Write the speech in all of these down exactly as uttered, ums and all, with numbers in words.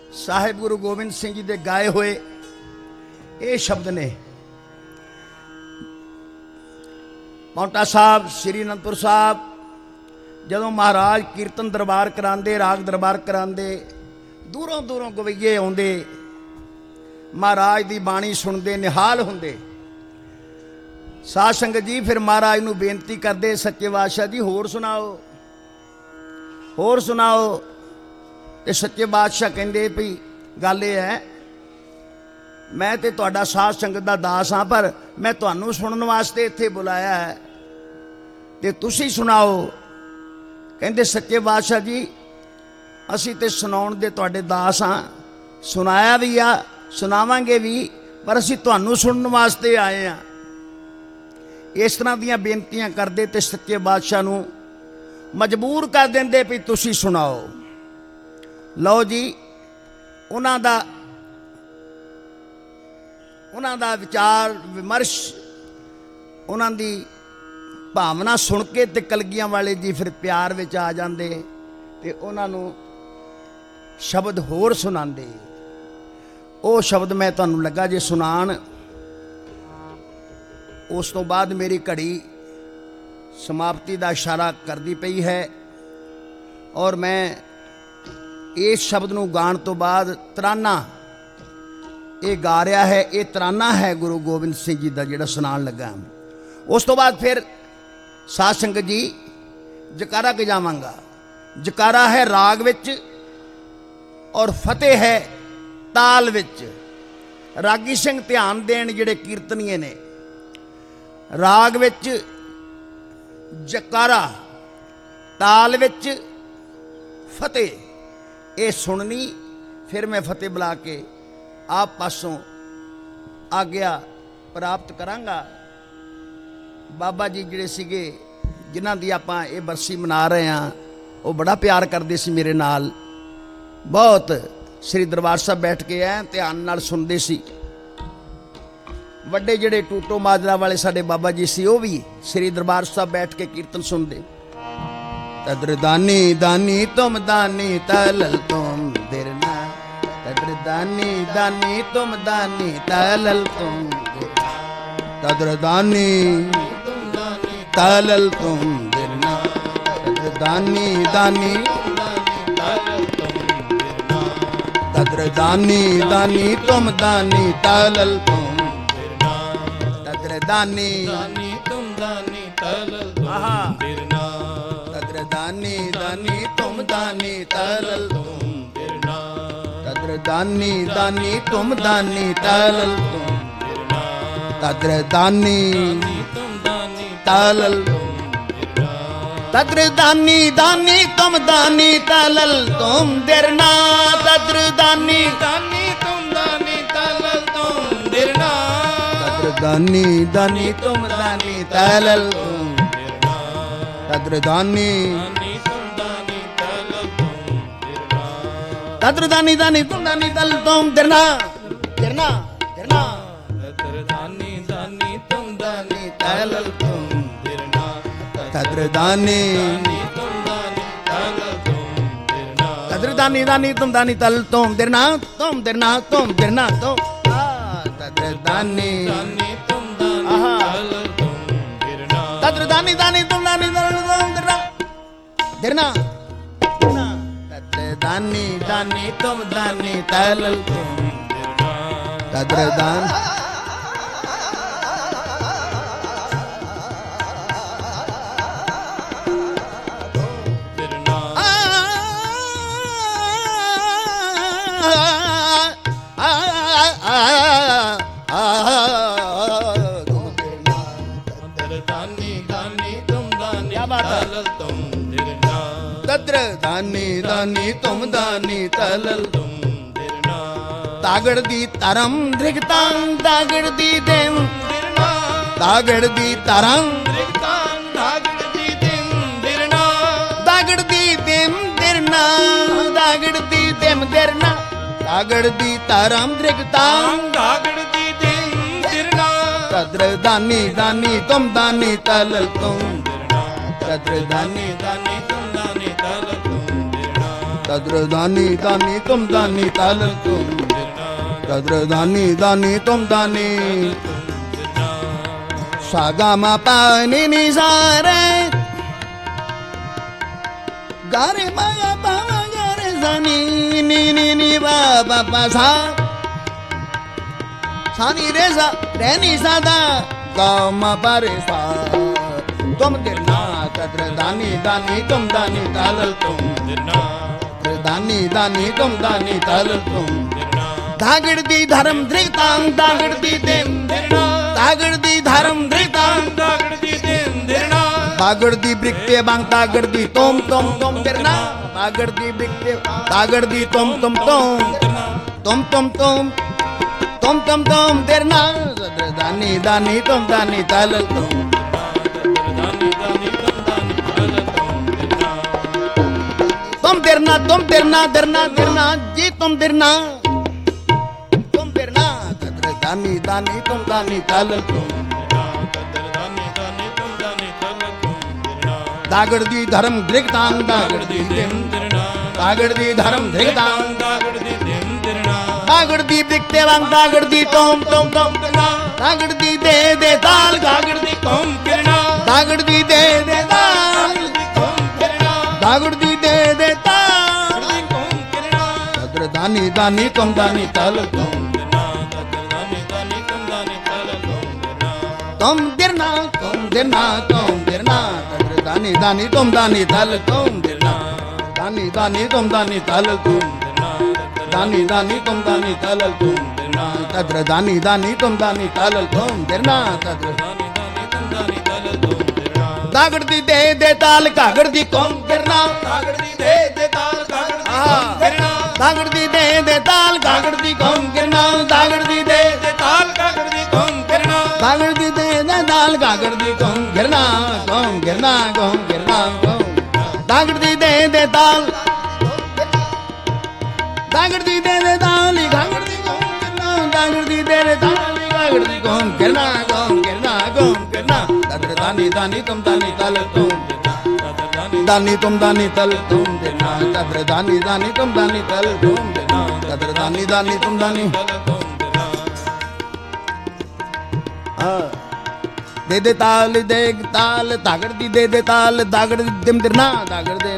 ਸਾਹਿਬ ਗੁਰੂ ਗੋਬਿੰਦ ਸਿੰਘ जी ਦੇ गाए ਹੋਏ ਇਹ ਸ਼ਬਦ ਨੇ। ਪੌਂਟਾ ਸਾਹਿਬ श्री अनंदपुर साहब ਜਦੋਂ महाराज कीर्तन दरबार करांदे, राग दरबार करांदे, दूरों दूरों गवैये आउंदे, महाराज की बाणी सुनते निहाल हुंदे। साध संगत जी फिर महाराज नूं बेनती करते, सच्चे बादशाह जी होर सुनाओ, होर सुनाओ। ते सच्चे बादशाह कहंदे भी गल ये है, मैं तो तुहाडा साध संगत दा दास हाँ, पर मैं तुहानूं सुनन वास्ते इत्थे बुलाया है, ते तुसीं सुनाओ। कहंदे सच्चे बादशाह जी असीं ते सुनाउण दे तुहाडे दास हाँ, सुनाया भी आ, सुनावांगे भी, पर असीं तुहानूं सुनन वास्ते आए हाँ। इस तरह दीयां बेनतियां करदे ते सच्चे बादशाह नूं मजबूर कर देंदे भी तुसीं सुनाओ। लो जी, उन्हां दा उन्हां दा विचार विमर्श, उन्हां दी भावना सुन के ते कलगियां वाले जी फिर प्यार विच आ जांदे ते उन्हां नूं शब्द होर सुनांदे। वो शब्द मैं तुहानूं लगा जे सुनाण। उस तो बाद मेरी घड़ी समाप्ति का इशारा करती पई है और मैं इस शब्द नूं गाण तो बाद तराना ये गा रहा है, ये तराना है गुरु गोबिंद सिंह जी का जिहड़ा सुनाण लगा। उस तो बाद फिर साध संगत जी जकारा गजावांगा। जकारा है राग विच और फतेह है ताल विच। रागी सिंह ध्यान देण जिहड़े कीर्तनीए ने। राग विच जकारा, ताल विच फतेह, ये सुननी। फिर मैं फतेह बुला के आप पासों आग्या प्राप्त करांगा। बाबा जी जिहड़े सीगे जिन्हां दी आपां ये बरसी मना रहे हैं, वो बड़ा प्यार करते सी मेरे नाल। बहुत श्री दरबार साहब बैठ के ऐ ध्यान नाल सुनते सी। वड्डे जिहड़े टूटो माजरा वाले साडे बाबा जी सी, वो भी श्री दरबार साहब बैठ के कीर्तन सुनते। तद्र दानी दानी तुम दानी तलल तुम दिरना, तद्र दानी दानी तुम दानी तलल तुम दिरना, तद्र दानी तलल तुम दिरना, तद्र दानी दानी तद्र दानी दानी तुम दानी तलल तुम दानी तुम दानी तलल तुम दिरना, तद्र दानी दानी तुम दानी तलल तुम दिरना, तद्र दानी दानी तुम दानी तलल तुम दिरना, तद्र दानी तुम दानी तलल तुम दिरना, तद्र दानी दानी तुम दानी तलल तुम दिरना, तद्र दानी दानी तुम दानी तलल तुम दिरना, दानी दानी तुम दानी तलल तुम दिरना, तद्र दानी तुम दानी तलल तुम दिरना, तद्र दानी दानी तुम दानी तलल तुम दिरना, दिरना दिरना, तद्र दानी दानी तुम दानी तलल तुम दिरना, तद्र दानी तुम दानी तलल तुम दिरना, तद्र दानी दानी तुम दानी तलल तुम दिरना, तुम दिरना तुम दिरना तुम तद्र दानी तद्र दानी दानी तुम दानी दिरना, दिरना तद्र दानी दानी तुम दानी तलल तुम दिरना, तद्र दान दिरना, तद्र दानी दानी तुम दानी तलल तुम दिरना, तागड़ दी तरम दृगतां तागड़ दी देम दिरना, तागड़ दी तरम दृगतां तागड़ दी देम दिरना, तागड़ दी देम दिरना, तागड़ दी देम दिरना, तागड़ दी तरम दृगतां तागड़ दी देम दिरना, तद्र दानी दानी तुम दानी तलल तुम दिरना, तद्र दानी दानी तुम दानी तलल तुम दिरना, ਤਦਰ ਦਾਨੀ ਦਾਨੀ ਤੁਮ ਦਾਨੀ ਤਲ ਤੁਮ ਤਦਰ ਦਾਨੀ ਦਾਨੀ ਤੁਮ ਦਾਨੀ ਸਾਗਾ ਮਾ ਪਾ ਨੀ ਨੀ ਸਾ ਰੇ ਗਾਰੇ ਮਾ ਪਾ ਗਾਰੇ ਸਾ ਨੀ ਨੀ ਨੀ ਨੀ ਵਾ ਪਾ ਪਾ ਸਾ ਸਾ ਨੀ ਰੇ ਸਾ ਰੇ ਨੀ ਸਾ ਦਾ ਗਾ ਮਾ ਪਾ ਰੇ ਸਾ ਤੁਮ ਦਿਰਨਾ ਤਦਰ ਦਾਨੀ ਦਾਨੀ ਤੁਮ ਦਾਨੀ ਤਲ ਤੁਮ ਦਿਰਨਾ ਦਾਨੀ ਦਾਨੀ ਤੁਮ ਦਾਨੀ ਤਲ ਤੁਮ ਦਾਗੜ ਦੀ ਧਰਮ ਧ੍ਰਿਤਾਂ ਦਾਗੜ ਦੀ ਦੇਮ ਦਿਰਨਾ ਦਾਗੜ ਦੀ ਧਰਮ ਧ੍ਰਿਤਾਂ ਦਾਗੜ ਦੀ ਦੇਮ ਦਿਰਨਾ ਬਾਗੜ ਦੀ ਬ੍ਰਿਕਤੇ ਬੰਗ ਦਾਗੜ ਦੀ ਤੁਮ ਤੁਮ ਤੁਮ ਦਿਰਨਾ ਬਾਗੜ ਦੀ ਬ੍ਰਿਕਤੇ ਦਾਗੜ ਦੀ ਤੁਮ ਤੁਮ ਤੁਮ ਤੁਮ ਤੁਮ ਤੁਮ ਤੁਮ ਤੁਮ ਤੁਮ ਦਿਰਨਾ ਦਾਨੀ ਦਾਨੀ ਤੁਮ ਦਾਨੀ ਤਲ ਤੁਮ तुम दिरना तुम दिरना दिरना दिरना जी तुम दिरना तुम दिरना तदर दानी दानी तुम दानी तल तुम दागड़ दी धर्म धृगतांग दागड़ दी देम दागड़ दी धर्म धृगतांग दागड़ दी देम दागड़ दी बिकते वांग दागड़ दी तुम तुम तुम दागड़ दी दे दे ताल दागड़ दी तुम किरना दागड़ दी दे दे ताल दागड़ दी दे दे ताल तदर दानी दानी तुम दानी तल तुम तुम दिरना तुम दिरना तुम दिरना तदर दानी दानी तुम दानी तल तुम दिरना दानी दानी तुम दानी तल तुम दानी दानी तुम दानी तल तुम तदर दानी दानी तुम दानी तल तुम दिरना तदर दागड़ दी दे दे ताल कागड़ दी कौम करना दागड़ दी दे दे ताल कागड़ दी करना दागड़ दी दे दे ताल कागड़ दी कौम करना दागड़ दी दे दे ताल कागड़ दी कौम करना दागड़ दी दे दे ताल कागड़ दी कौम करना कौम करना कौम करना कौम दागड़ दी दे दे ताल दागड़ दी दे दे ताल कागड़ दी कौम करना दागड़ दी दे दे ताल कागड़ दी कौम करना कौम करना कौम करना तदर दानी दानी तुम दानी तल तुम दानी तुम दानी तल तुम देना तदर दानी दानी तुम दानी तल तुम देना तदर दानी दानी तुम दानी दे दे ताल दे ताल दागड़ दी दे दे ताल दागड़ दी दिम दिरना दागड़ दे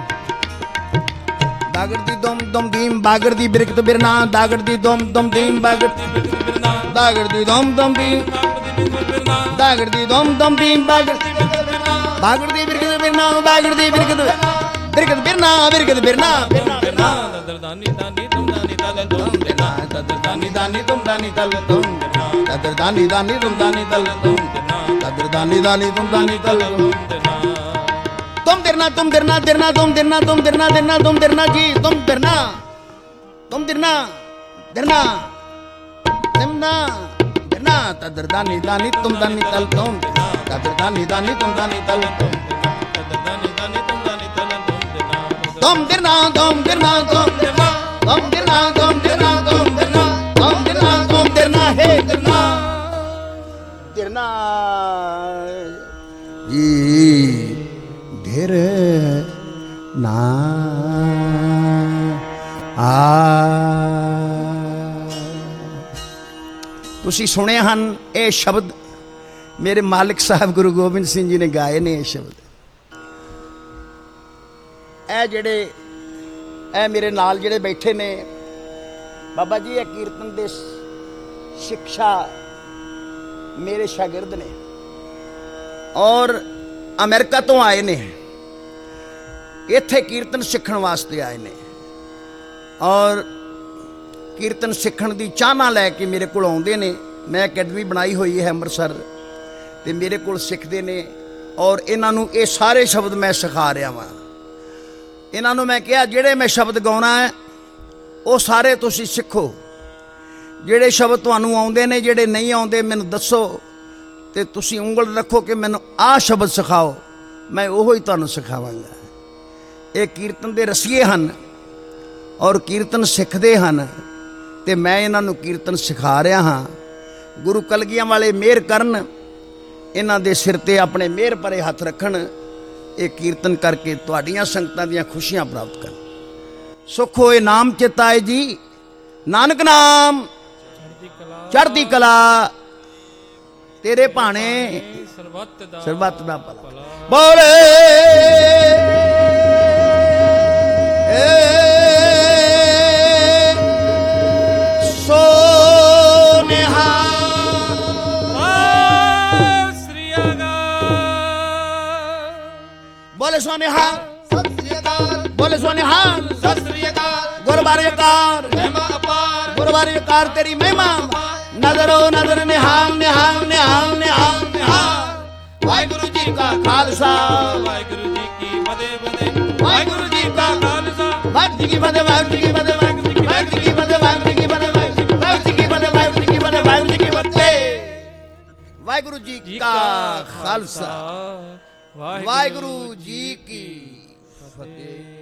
दागड़ दी दुम दुम दीम बागड़ दी बिरकत बिरना दागड़ दी दुम दुम दीम बागड़ दागड़ दी दुम दुम दीम दागड़ दी दुम दुम दीम बागड़ बागड़ दी बिरकत बिरना बागड़ दी बिरकत बिरकत बिरना बिरकत बिरना बिरना बिरना तदर दानी दानी तुम दानी तल तुम देना तदर दानी दानी तुम दानी तल तुम देना तदर दानी दानी तुम दानी तल तुम देना तदर दानी दानी तुम दानी तल तुम देना तुम दिरना तुम दिरना दिरना तुम दिरना तुम दिरना दिरना तुम दिरना जी तुम दिरना तुम दिरना दिरना दिरना दिरना तदर दानी दानी तुम दानी तल तुम तदर दानी दानी तुम दानी तल तुम तदर दानी दानी तुम दानी तल तुम दिरना तुम दिरना तुम दिरना तुम दिरना तुम दिरना तुम दिरना तुम दिरना तुम दिरना हे दिरना दिरना जी धीर ना आ ਤੁਸੀਂ ਸੁਣੇ ਹਨ ਇਹ ਸ਼ਬਦ ਮੇਰੇ ਮਾਲਿਕ ਸਾਹਿਬ ਗੁਰੂ ਗੋਬਿੰਦ ਸਿੰਘ ਜੀ ਨੇ ਗਾਏ ਨੇ ਇਹ ਸ਼ਬਦ ਇਹ ਜਿਹੜੇ ਇਹ ਮੇਰੇ ਨਾਲ ਜਿਹੜੇ ਬੈਠੇ ਨੇ ਬਾਬਾ ਜੀ ਇਹ ਕੀਰਤਨ ਦੇ ਸਿੱਖਿਆ ਮੇਰੇ ਸ਼ਾਗਿਰਦ ਨੇ ਔਰ ਅਮਰੀਕਾ ਤੋਂ ਆਏ ਨੇ ਇੱਥੇ ਕੀਰਤਨ ਸਿੱਖਣ ਵਾਸਤੇ ਆਏ ਨੇ ਔਰ ਕੀਰਤਨ ਸਿੱਖਣ ਦੀ ਚਾਹਨਾ ਲੈ ਕੇ ਮੇਰੇ ਕੋਲ ਆਉਂਦੇ ਨੇ ਮੈਂ ਅਕੈਡਮੀ ਬਣਾਈ ਹੋਈ ਹੈ ਅੰਮ੍ਰਿਤਸਰ ਤੇ ਮੇਰੇ ਕੋਲ ਸਿੱਖਦੇ ਨੇ ਔਰ ਇਹਨਾਂ ਨੂੰ ਇਹ ਸਾਰੇ ਸ਼ਬਦ ਮੈਂ ਸਿਖਾ ਰਿਹਾ ਵਾਂ ਇਹਨਾਂ ਨੂੰ ਮੈਂ ਕਿਹਾ ਜਿਹੜੇ ਮੈਂ ਸ਼ਬਦ ਗਾਉਣਾ ਹੈ ਉਹ ਸਾਰੇ ਤੁਸੀਂ ਸਿੱਖੋ ਜਿਹੜੇ ਸ਼ਬਦ ਤੁਹਾਨੂੰ ਆਉਂਦੇ ਨੇ ਜਿਹੜੇ ਨਹੀਂ ਆਉਂਦੇ ਮੈਨੂੰ ਦੱਸੋ ਤੇ ਤੁਸੀਂ ਉਂਗਲ ਰੱਖੋ ਕਿ ਮੈਨੂੰ ਆਹ ਸ਼ਬਦ ਸਿਖਾਓ ਮੈਂ ਉਹੋ ਹੀ ਤੁਹਾਨੂੰ ਸਿਖਾਵਾਂਗਾ ਇਹ ਕੀਰਤਨ ਦੇ ਰਸੀਏ ਹਨ ਔਰ ਕੀਰਤਨ ਸਿੱਖਦੇ ਹਨ ਤੇ ਮੈਂ ਇਹਨਾਂ ਨੂੰ ਕੀਰਤਨ ਸਿਖਾ ਰਿਹਾ ਹਾਂ ਗੁਰੂ ਕਲਗੀਆਂ ਵਾਲੇ ਮਿਹਰ ਕਰਨ ਇਹਨਾਂ ਦੇ ਸਿਰ ਤੇ ਆਪਣੇ ਮਿਹਰ ਭਰੇ ਹੱਥ ਰੱਖਣ ਇਹ ਕੀਰਤਨ ਕਰਕੇ ਤੁਹਾਡੀਆਂ ਸੰਗਤਾਂ ਦੀਆਂ ਖੁਸ਼ੀਆਂ ਪ੍ਰਾਪਤ ਕਰਨ ਸੁਖ ਹੋਏ ਨਾਮ ਚਿਤਾਏ ਜੀ, ਨਾਨਕ ਨਾਮ ਚੜ੍ਹਦੀ ਕਲਾ ਚੜ੍ਹਦੀ ਕਲਾ, ਤੇਰੇ ਭਾਣੇ ਸਰਬੱਤ ਦਾ ਸਰਬੱਤ ਦਾ ਭਲਾ। ਭਲਾ। ਬੋਲੇ ਸੋ ਨਿਹਾਲ। ਸਤਿ ਸ੍ਰੀ ਅਕਾਲ। ਬੋਲੇ ਸੋ ਨਿਹਾਲ, ਸਤਿ ਸ੍ਰੀ ਅਕਾਲ, ਬੋਲੇ ਸੋ ਨਿਹਾਲ। ਸਤਿ ਸ੍ਰੀ ਅਕਾਲ। ਗੁਰਬਾਰੇ ਕਾਰ, ਮਹਿਮਾ ਅਪਾਰ, ਗੁਰਬਾਰੇ ਕਾਰ ਤੇਰੀ ਮਹਿਮਾ, ਨਜ਼ਰੋ ਨਜ਼ਰ ਨਿਹਾਲ ਨਿਹਾਲ ਨਿਹਾਲ ਨਿਹਾਲ ਨਿਹਾਲ। ਵਾਹਿਗੁਰੂ ਜੀ ਕਾ ਖਾਲਸਾ, ਵਾਹਿਗੁਰੂ ਜੀ ਕੀ ਫਤਿਹ ਫਤਿਹ। ਵਾਹਿਗੁਰੂ ਜੀ ਕਾ ਖਾਲਸਾ ਵਾਹਿਗੁਰੂ ਜੀ ਕੀ ਫਤਿਹ, ਵਾਹਿਗੁਰੂ ਜੀ ਕੀ ਫਤਿਹ, ਵਾਹਿਗੁਰੂ ਜੀ ਕੀ ਫਤਿਹ, ਵਾਹਿਗੁਰੂ ਜੀ ਕੀ ਫਤਿਹ, ਵਾਹਿਗੁਰੂ ਜੀ ਕੀ ਫਤਿਹ, ਵਾਹਿਗੁਰੂ ਜੀ ਕੀ ਫਤਿਹ, ਵਾਹਿਗੁਰੂ ਜੀ ਕੀ ਫਤਿਹ, ਵਾਹਿਗੁਰੂ ਜੀ ਕੀ ਫਤਿਹ। ਵਾਹਿਗੁਰੂ ਜੀ ਜੀ ਕਾ ਖਾਲਸਾ, ਵਾਹਿਗੁਰੂ ਵਾਹਿਗੁਰੂ ਜੀ ਕੀ ਫਤਿਹ।